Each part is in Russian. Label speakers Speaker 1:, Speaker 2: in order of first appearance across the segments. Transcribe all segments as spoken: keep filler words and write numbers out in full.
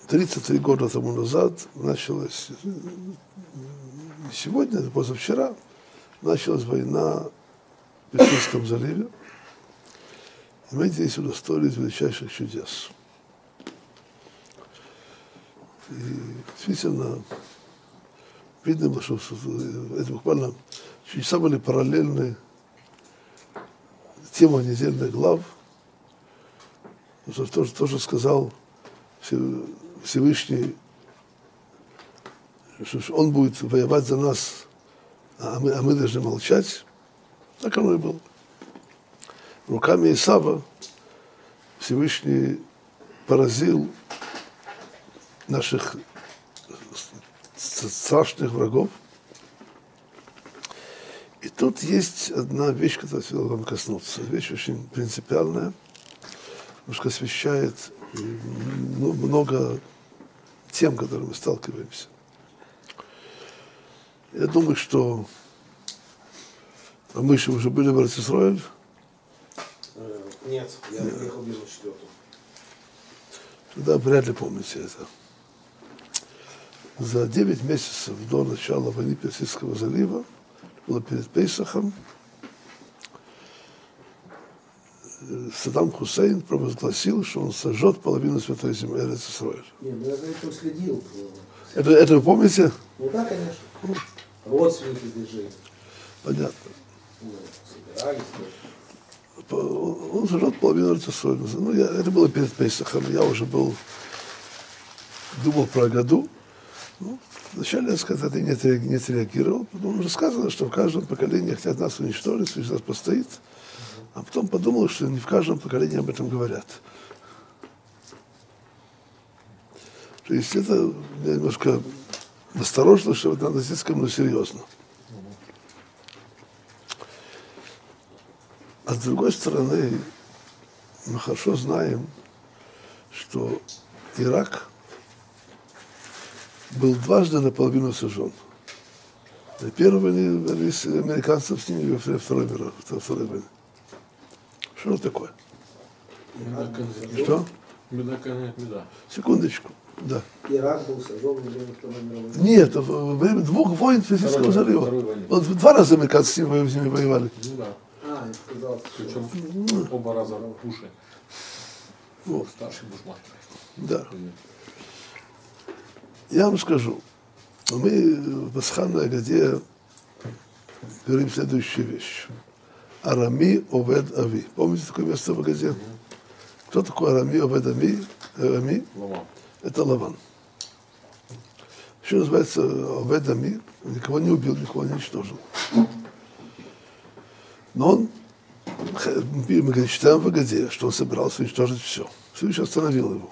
Speaker 1: тридцать три года тому назад началась, не сегодня, а позавчера, началась война в Персидском заливе. И мы здесь удостоились величайших чудес. И действительно, видно было, что это буквально чудеса были параллельны тема недельных глав. То, что тоже сказал Всевышний, что он будет воевать за нас, а мы, а мы должны молчать. Так оно и было. Руками Исава Всевышний поразил наших страшных врагов. И тут есть одна вещь, которую я хотел вам коснуться. Вещь очень принципиальная, немножко освещает ну, много тем, с которыми мы сталкиваемся. Я думаю, что мы еще уже были в Эрец-Исроэль.
Speaker 2: Нет, я приехал ближе к четвертому.
Speaker 1: Тогда вряд ли помните это. За девять месяцев до начала войны Персидского залива, было перед Пейсахом, Саддам Хусейн провозгласил, что он сожжет половину святой земли Эрец-Исроэль.
Speaker 2: Нет, ну я за этим следил.
Speaker 1: Это, это вы помните?
Speaker 2: Ну да, конечно. Родственники бежали.
Speaker 1: Понятно.
Speaker 2: Ну, собирались.
Speaker 1: Он сожжет половину Эрец-Исроэль. Ну, я, это было перед Пейсахом. Я уже был, думал про году. Ну, вначале я сказал, это не отреагировал. Потом уже сказано, что в каждом поколении хотят нас уничтожить, что нас постоит. А потом подумал, что не в каждом поколении об этом говорят. То есть это немножко осторожно, что это надо здесь ко мне серьезно. А с другой стороны, мы хорошо знаем, что Ирак был дважды наполовину сожжен. На первой войне американцев с ними, во второй войне. Что это такое? Что? Секундочку. Да.
Speaker 2: Ирак был сожжен во время Второй мировой войны.
Speaker 1: Нет, во время двух войн Персидского залива. Вот два раза американцы с ними воевали.
Speaker 2: Ну да. А, я сказал.
Speaker 3: Причем оба раза Буши.
Speaker 1: Вот.
Speaker 3: Старший Бушмастер.
Speaker 1: Да. Я вам скажу, мы в Пасхальной Агаде говорим следующую вещь. Арами Овед Ави. Помните такое место в Агаде? Кто такой Арами Овед Ави? Ами?
Speaker 3: Лаван.
Speaker 1: Это Лаван. Еще называется Овед Ами. Он никого не убил, никого не уничтожил. Но он, мы читаем в Агаде, что он собирался уничтожить все. Всевышний остановил его.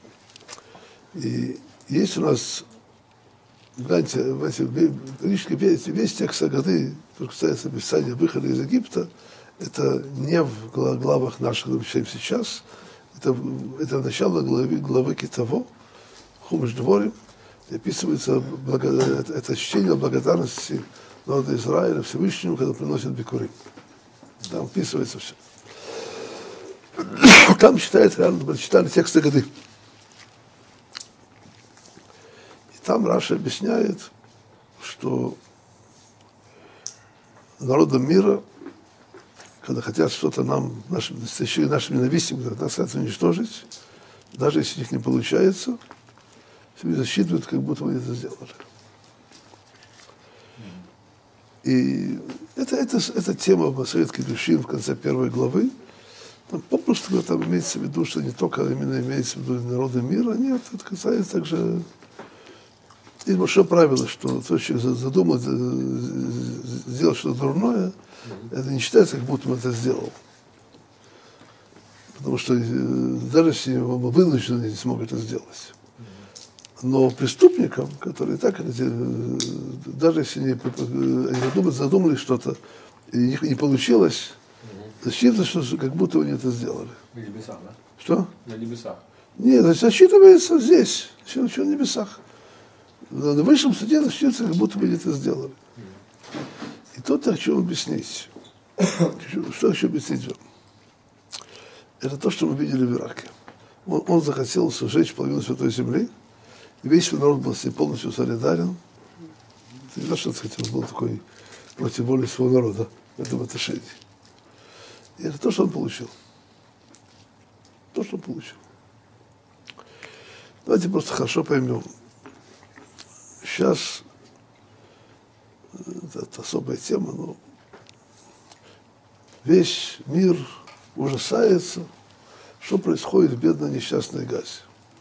Speaker 1: И есть у нас, знаете, весь, весь текст Агады, что касается описания выхода из Египта, это не в главах наших, мы читаем сейчас, это, это начало главы, главы Китово, Хумаш Дворим, и описывается благо, это, это чтение благодарности народа Израиля Всевышнему, когда приносят бикурим. Там описывается все. Там читает, реально, читали текст Агады. Там Раша объясняет, что народам мира, когда хотят что-то нам, нашим, нашим ненавистникам, когда нас хотят уничтожить, даже если у них не получается, себе засчитывают, как будто мы это сделали. И это, это, это тема Масорет Кидушин в конце первой главы. Там попросту там имеется в виду, что не только именно имеется в виду народы мира, нет, это касается также... Есть большое правило, что тот человек задумал сделать что-то дурное, mm-hmm. это не считается, как будто он это сделал. Потому что даже если он вынужден, не смог это сделать. Но преступникам, которые так, даже если они, они задумали, задумали что-то, и у них не получилось, mm-hmm. засчитывается, что как будто они это сделали.
Speaker 3: На небесах, да?
Speaker 1: Что?
Speaker 3: На небесах.
Speaker 1: Нет, засчитывается здесь, еще на небесах. На высшем суде засчитывается, как будто бы они это сделали. И тут я хочу объяснить. Что хочу объяснить вам? Это то, что мы видели в Ираке. Он, он захотел сжечь половину Святой Земли, И весь народ был с ним полностью солидарен. Не знаю, что сказать, он был такой против воли своего народа в этом отношении. И это то, что он получил. То, что он получил. Давайте просто хорошо поймем. Сейчас это, это особая тема, но весь мир ужасается, что происходит в бедной несчастной Газе.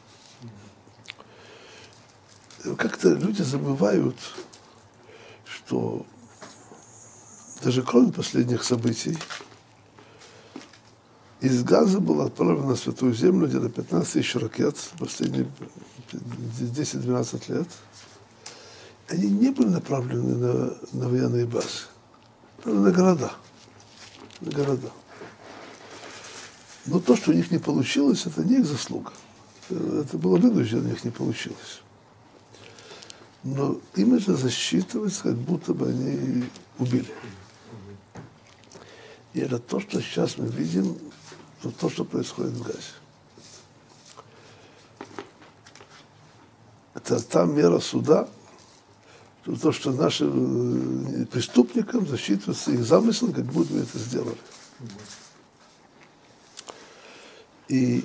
Speaker 1: Как-то люди забывают, что даже кроме последних событий, из Газы было отправлено на Святую Землю где-то пятнадцать тысяч ракет последние десять-двенадцать лет. Они не были направлены на, на военные базы, на города. На города. Но то, что у них не получилось, это не их заслуга. Это было вынуждено, у них не получилось. Но им это засчитывается, как будто бы они убили. И это то, что сейчас мы видим, то, что происходит в Газе. Это та мера суда, то, что нашим преступникам засчитывается их замысел, как будто мы это сделали. И,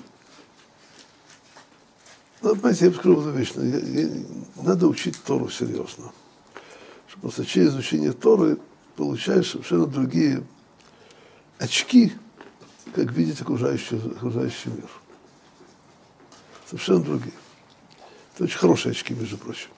Speaker 1: ну, понимаете, я скажу одну вещь, я, я, надо учить Тору серьезно. Что просто через изучение Торы получаешь совершенно другие очки, как видеть окружающий, окружающий мир. Совершенно другие. Это очень хорошие очки, между прочим.